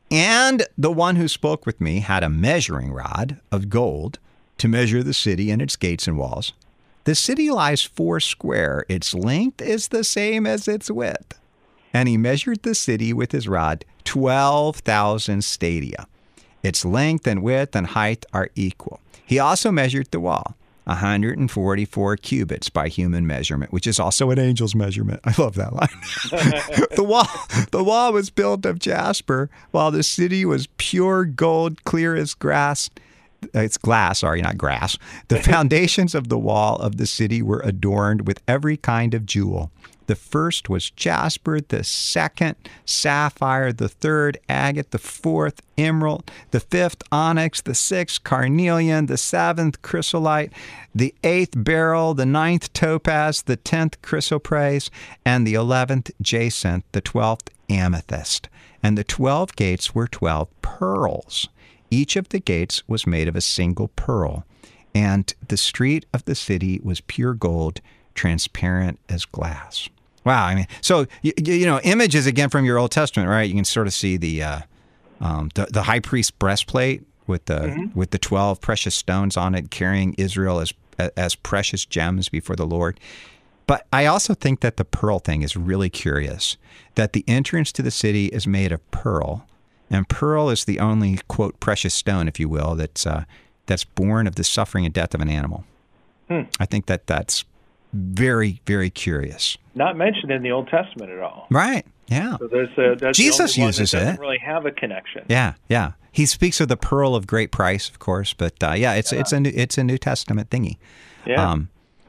And the one who spoke with me had a measuring rod of gold to measure the city and its gates and walls. The city lies four square. Its length is the same as its width. And he measured the city with his rod, twelve thousand stadia. Its length and width and height are equal. He also measured the wall, one hundred forty-four cubits by human measurement, which is also an angel's measurement. I love that line. the wall, the wall was built of jasper, while the city was pure gold, clear as grass. It's glass, sorry, not grass. The foundations of the wall of the city were adorned with every kind of jewel. The first was jasper, the second sapphire, the third agate, the fourth emerald, the fifth onyx, the sixth carnelian, the seventh chrysolite, the eighth beryl, the ninth topaz, the tenth chrysoprase, and the eleventh jacinth, the twelfth amethyst. And the twelve gates were twelve pearls. Each of the gates was made of a single pearl, and the street of the city was pure gold, transparent as glass. Wow, I mean, so, you, you know, images again from your Old Testament, right? You can sort of see the uh, um, the, the high priest's breastplate with the mm-hmm. with the twelve precious stones on it, carrying Israel as as precious gems before the Lord. But I also think that the pearl thing is really curious, that the entrance to the city is made of pearl. And pearl is the only, quote, precious stone, if you will, that's uh, that's born of the suffering and death of an animal. Hmm. I think that that's very, very curious. Not mentioned in the Old Testament at all. Right, yeah. So there's a, that's Jesus the only uses one that it. doesn't really have a connection. Yeah, yeah. He speaks of the pearl of great price, of course, but uh, yeah, it's yeah. it's a new, it's a New Testament thingy. Yeah. Um,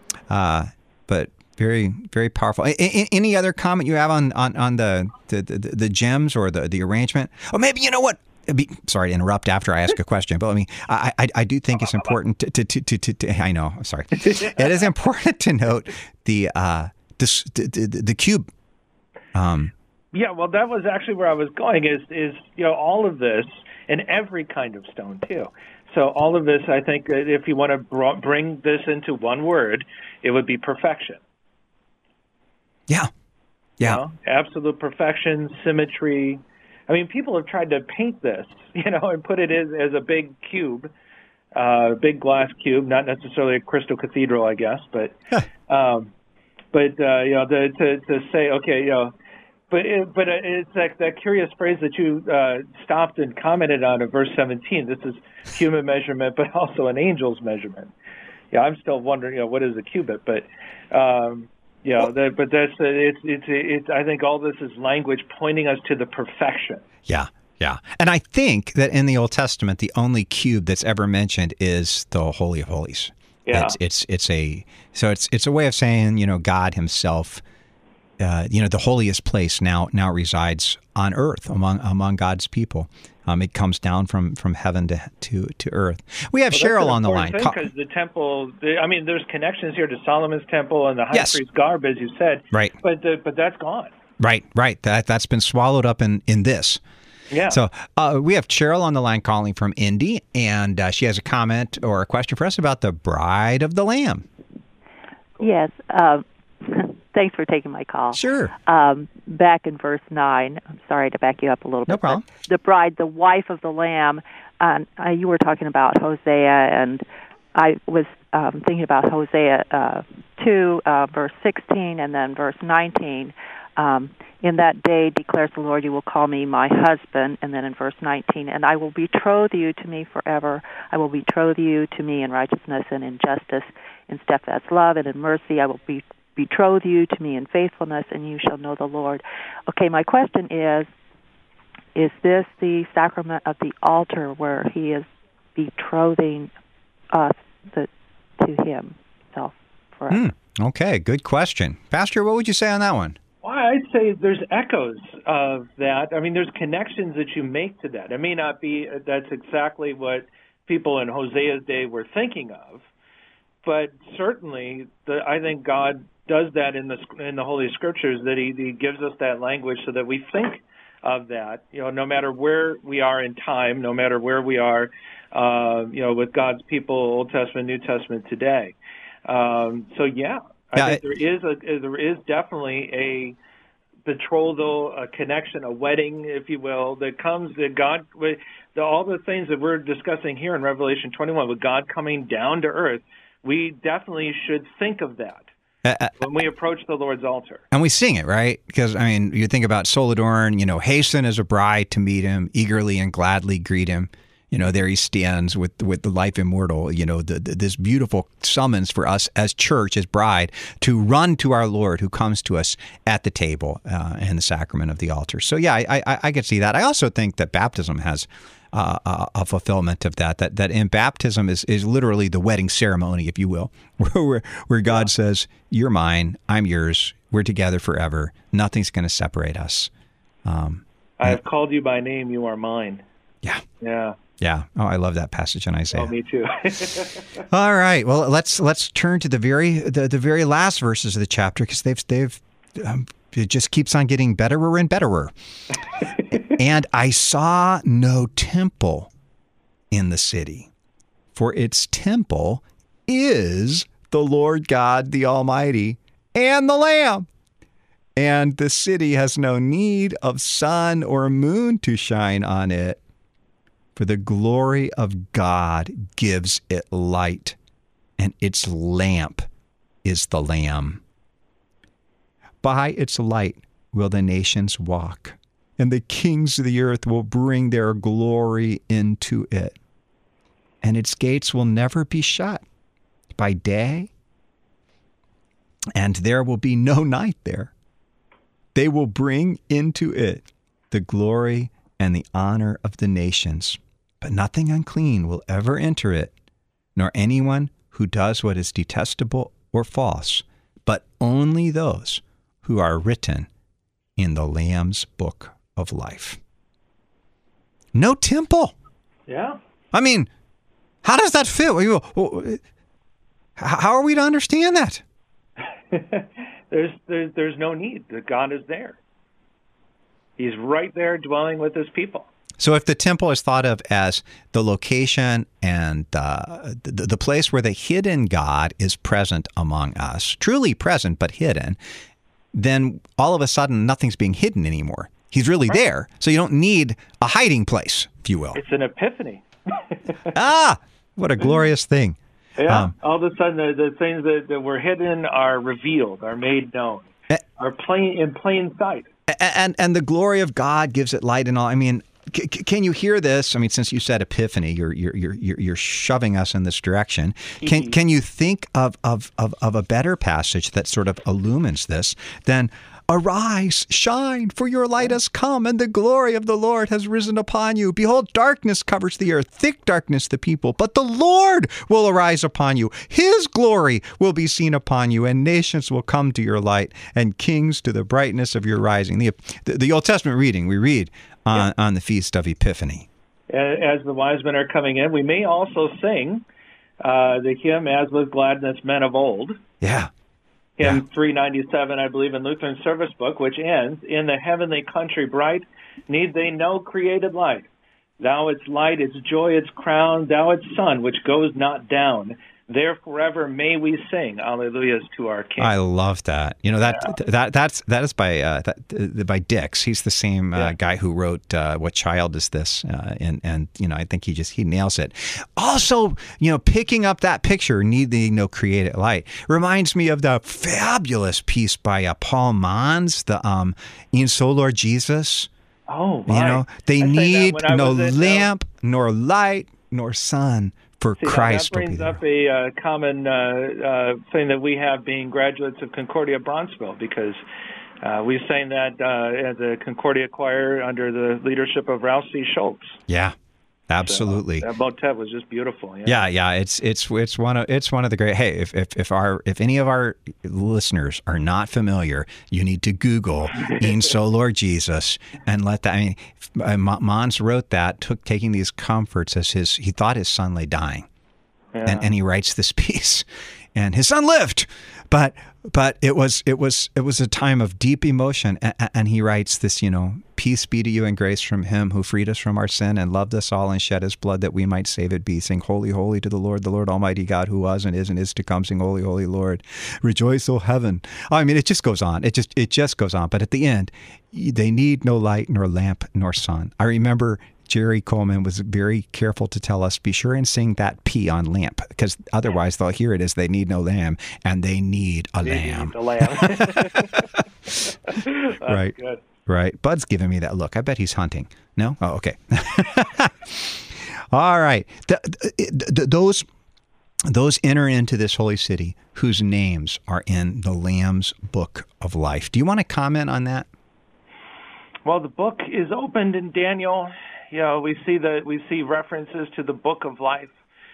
uh, but very, very powerful. A- a- any other comment you have on, on, on the, the, the, the gems or the, the arrangement? Or maybe, you know what? Be, sorry to interrupt after I ask a question, but I mean, I, I, I do think it's important to, to, to, to, to, to I know, sorry. It is important to note the, uh, the, the, the, the cube. Um, yeah, well, that was actually where I was going is, is, you know, all of this and every kind of stone too. So all of this, I think that if you want to br- bring this into one word, it would be perfection. Yeah. Yeah. You know, absolute perfection, symmetry. I mean, people have tried to paint this, you know, and put it as, as a big cube, a uh, big glass cube, not necessarily a crystal cathedral, I guess, but, um, but uh, you know, the, to to say, okay, you know, but it, but it's like that curious phrase that you uh, stopped and commented on in verse seventeen. This is human measurement, but also an angel's measurement. Yeah, I'm still wondering, you know, what is a cubit, but. Um, Yeah, well, that, but that's it's it's it's. I think all this is language pointing us to the perfection. Yeah, yeah, and I think that in the Old Testament, the only cube that's ever mentioned is the Holy of Holies. Yeah, it's it's, it's a so it's it's a way of saying, you know, God Himself, uh, you know, the holiest place now now resides on earth among among God's people. Um, it comes down from, from heaven to, to to earth. We have well, Cheryl on the line. Because the temple, the, I mean, there's connections here to Solomon's temple and the high yes. priest garb, as you said. Right. But the, but that's gone. Right, right. That that's been swallowed up in, in this. Yeah. So uh, we have Cheryl on the line calling from Indy, and uh, she has a comment or a question for us about the Bride of the Lamb. Yes. Uh, thanks for taking my call. Sure. Um, back in verse nine, I'm sorry to back you up a little bit. No problem. The bride, the wife of the Lamb, uh, uh, you were talking about Hosea, and I was um, thinking about Hosea uh, two, uh, verse sixteen, and then verse nineteen. Um, in that day, declares the Lord, you will call me my husband. And then in verse nineteen, and I will betroth you to me forever. I will betroth you to me in righteousness and in justice, in steadfast love and in mercy. I will be betroth you to me in faithfulness, and you shall know the Lord. Okay, my question is, is this the sacrament of the altar where He is betrothing us the, to Himself forever? Mm, okay, good question. Pastor, what would you say on that one? Well, I'd say there's echoes of that. I mean, there's connections that you make to that. It may not be that's exactly what people in Hosea's day were thinking of, but certainly the, I think God does that in the in the Holy Scriptures, that he, he gives us that language so that we think of that. You know, no matter where we are in time, no matter where we are, uh, you know, with God's people, Old Testament, New Testament today. Um, so yeah, I yeah, think there is a there is definitely a betrothal, a connection, a wedding, if you will, that comes that God with the, all the things that we're discussing here in Revelation twenty-one, with God coming down to earth. We definitely should think of that. Uh, when we approach the Lord's altar. And we sing it, right? Because, I mean, you think about Solodorn, you know, hasten as a bride to meet him, eagerly and gladly greet him. You know, there he stands with with the life immortal, you know, the, the, this beautiful summons for us as church, as bride, to run to our Lord who comes to us at the table uh, and the sacrament of the altar. So, yeah, I, I, I could see that. I also think that baptism has Uh, a, a fulfillment of that, that that in baptism is, is literally the wedding ceremony, if you will, where, where God says, you're mine, I'm yours, we're together forever, nothing's going to separate us. Um, I have called you by name, you are mine. Yeah. Yeah. Yeah. Oh, I love that passage in Isaiah. Oh, me too. All right. Well, let's let's turn to the very the, the very last verses of the chapter, because they've they've um, it just keeps on getting betterer and betterer. And I saw no temple in the city, for its temple is the Lord God, the Almighty, and the Lamb. And the city has no need of sun or moon to shine on it, for the glory of God gives it light, and its lamp is the Lamb. By its light will the nations walk, and the kings of the earth will bring their glory into it. And its gates will never be shut by day, and there will be no night there. They will bring into it the glory and the honor of the nations, but nothing unclean will ever enter it, nor anyone who does what is detestable or false, but only those who are written in the Lamb's book of life. No temple. Yeah. I mean, how does that fit? How are we to understand that? there's, there's there's no need. God is there. He's right there dwelling with his people. So if the temple is thought of as the location and uh, the, the place where the hidden God is present among us, truly present but hidden, then all of a sudden nothing's being hidden anymore. He's really right there. So you don't need a hiding place, if you will. It's an epiphany. Ah, what a glorious thing. Yeah, um, all of a sudden the, the things that, that were hidden are revealed, are made known, uh, are plain in plain sight. And, and and the glory of God gives it light and all. I mean, c- can you hear this? I mean, since you said epiphany, you're you're you're you're shoving us in this direction. Can mm-hmm. can you think of, of of of a better passage that sort of illumines this than "Arise, shine, for your light has come, and the glory of the Lord has risen upon you. Behold, darkness covers the earth, thick darkness the people, but the Lord will arise upon you. His glory will be seen upon you, and nations will come to your light, and kings to the brightness of your rising." The, the, the Old Testament reading we read on, yeah. on the Feast of Epiphany. As the wise men are coming in, we may also sing uh, the hymn, "As with gladness men of old." Yeah. Hymn yeah. three ninety-seven, I believe, in Lutheran Service Book, which ends, "In the heavenly country bright, need they no created light. Thou its light, its joy, its crown, thou its sun, which goes not down. There forever may we sing alleluias to our King." I love that. You know that yeah. that that's that is by uh, that, uh, by Dix. He's the same uh, yeah. guy who wrote uh, "What Child Is This?" Uh, and and you know I think he just he nails it. Also, you know, picking up that picture, "Need Thee No Created Light," reminds me of the fabulous piece by uh, Paul Mons, the um, "In So Lord Jesus." Oh, my. You know, they I need no in, lamp, uh, nor light, nor sun. For See, Christ that brings up a uh, common uh, uh, thing that we have being graduates of Concordia Bronxville, because uh, we sang that uh, as a Concordia choir under the leadership of Ralph C. Schultz. Yeah, absolutely. So, that motet was just beautiful. Yeah. yeah, yeah. It's it's it's one of it's one of the great. Hey, if if if our if any of our listeners are not familiar, you need to Google "In So Lord Jesus" and let that. I mean, Mons wrote that, took taking these comforts as his. He thought his son lay dying, yeah. and and he writes this piece, and his son lived, but but it was it was it was a time of deep emotion, and, and he writes this. You know, "Peace be to you and grace from Him who freed us from our sin and loved us all and shed His blood that we might save it be. Sing holy, holy to the Lord, the Lord Almighty God, who was and is and is to come. Sing holy, holy Lord. Rejoice, O heaven." I mean, it just goes on. It just it just goes on. But at the end, they need no light nor lamp nor sun. I remember Jerry Coleman was very careful to tell us, be sure and sing that P on lamp, because otherwise they'll hear it as "they need no lamb," and they need a they lamb. Need a lamb. Right. Good. Right. Bud's giving me that look. I bet he's hunting. No? Oh, okay. All right. The, the, the, those those enter into this holy city whose names are in the Lamb's Book of Life. Do you want to comment on that? Well, the book is opened in Daniel. You know, we see that we see references to the Book of Life.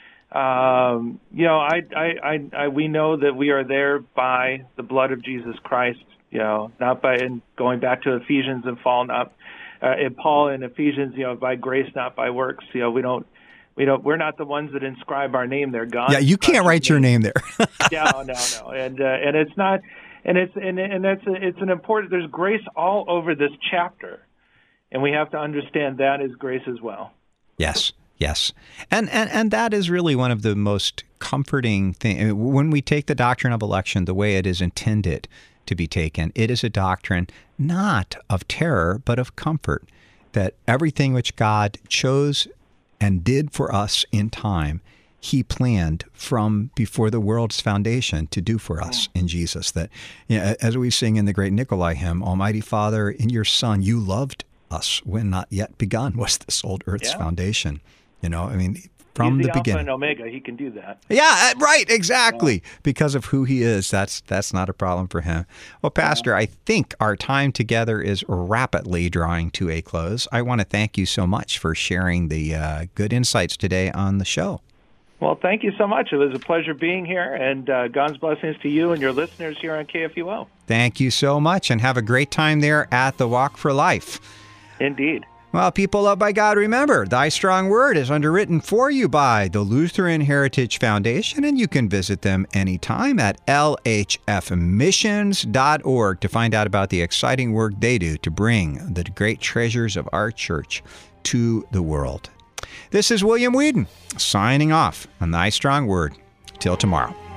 Um, you know, I, I, I, I, we know that we are there by the blood of Jesus Christ. You know, not by in going back to Ephesians and Paul, not uh, in Paul in Ephesians. You know, by grace, not by works. You know, we don't, we don't, we're not the ones that inscribe our name there. God. Yeah, you can't write your name there. no, no, no, and uh, and it's not, and it's and and that's a, it's an important. There's grace all over this chapter, and we have to understand that is grace as well. Yes. Yes. And, and and that is really one of the most comforting things. When we take the doctrine of election the way it is intended to be taken, it is a doctrine not of terror, but of comfort, that everything which God chose and did for us in time, He planned from before the world's foundation to do for us in Jesus. That, you know, as we sing in the great Nikolai hymn, "Almighty Father, in your Son, you loved us when not yet begun was this old earth's yeah. foundation." You know, I mean, from He's the, the beginning. Alpha and Omega, He can do that. Yeah, right, exactly. Yeah. Because of who He is, that's that's not a problem for Him. Well, Pastor, yeah. I think our time together is rapidly drawing to a close. I want to thank you so much for sharing the uh, good insights today on the show. Well, thank you so much. It was a pleasure being here, and uh, God's blessings to you and your listeners here on K F U O. Thank you so much, and have a great time there at the Walk for Life. Indeed. Well, people loved by God, remember, Thy Strong Word is underwritten for you by the Lutheran Heritage Foundation, and you can visit them anytime at L H F missions dot org to find out about the exciting work they do to bring the great treasures of our church to the world. This is William Whedon, signing off on Thy Strong Word. Till tomorrow.